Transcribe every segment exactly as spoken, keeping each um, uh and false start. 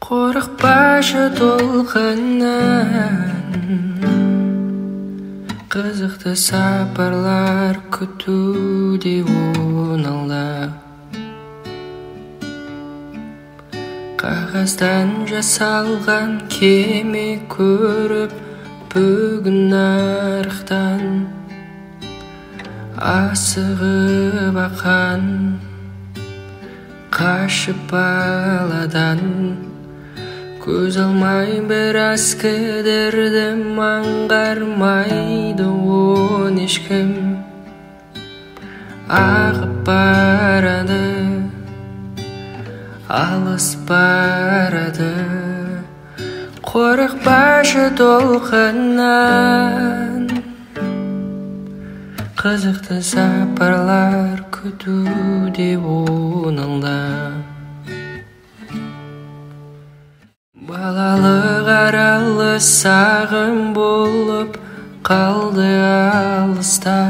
Қорықпашы толқыннан, қызықты сапарлар күтуде оңалда. Қағаздан жасалған кеме көріп бүгін нарықтан, асығып ақан қашып баладан. Көз алмай біраз кідірдім, аңғармайды он ешкім. Ағып барады, алыс барады. Қорықпашы толқыннан, қызықты сапарлар күтуде оңалда. Балалық аралы сағым болып қалды алыста.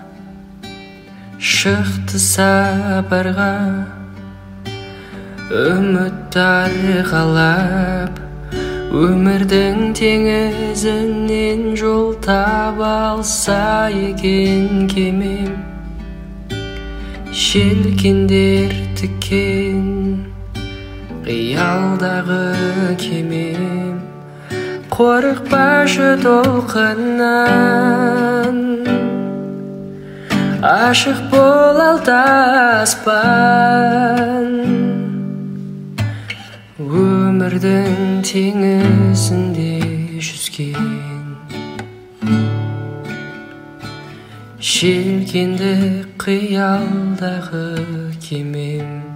Шықты сапарға үміт арқалап, өмірдің теңізінен жол таба алса екен кемем. Желкендер тікен қиялдағы кемем. Қорықпашы толқыннан, ашық бол алты аспан. Өмірдің теңізінде жүзген желкенді қиялдағы кемем.